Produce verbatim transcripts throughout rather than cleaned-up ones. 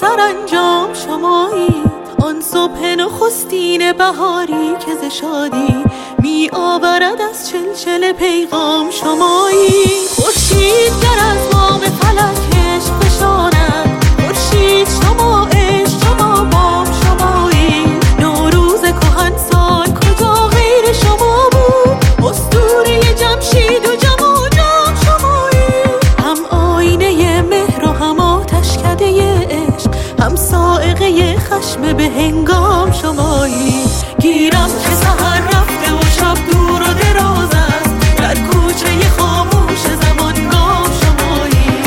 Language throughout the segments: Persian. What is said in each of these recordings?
سرانجام شمایید. آن صبح نخستین بهاری که ز شادی می آورد از چلچل پیغام شمایید. خورشید گر از بام فلکش فشاند، خورشید شما عشق شما بام شمایید. نوروز کهن سال کجا غیر شما بود؟ اسطوره جمشید و جم و جم شمایید. هم آینه مهر و هم آتشکده عشق، هم صاعقه خشم به هنگام شمایید. گیرم که سحر رفته و شب دور و دراز است، در کوچه خاموش زمانگاه شمایید.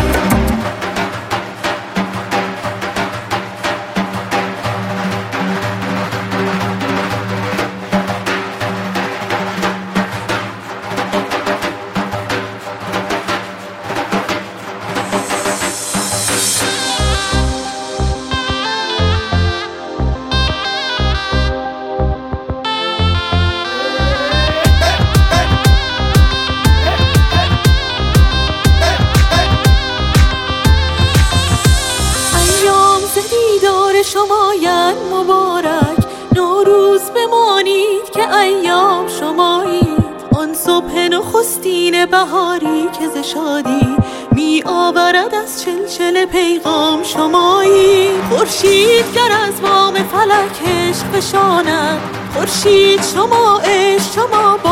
شمایند مبارک، نوروز بمانید که ایام شمایید. آن صبح نخستین بهاری که ز شادی می آورد از چلچل پیغام شمایید. خورشید گر از بام فلکش فشاند، خورشید شما عشق شما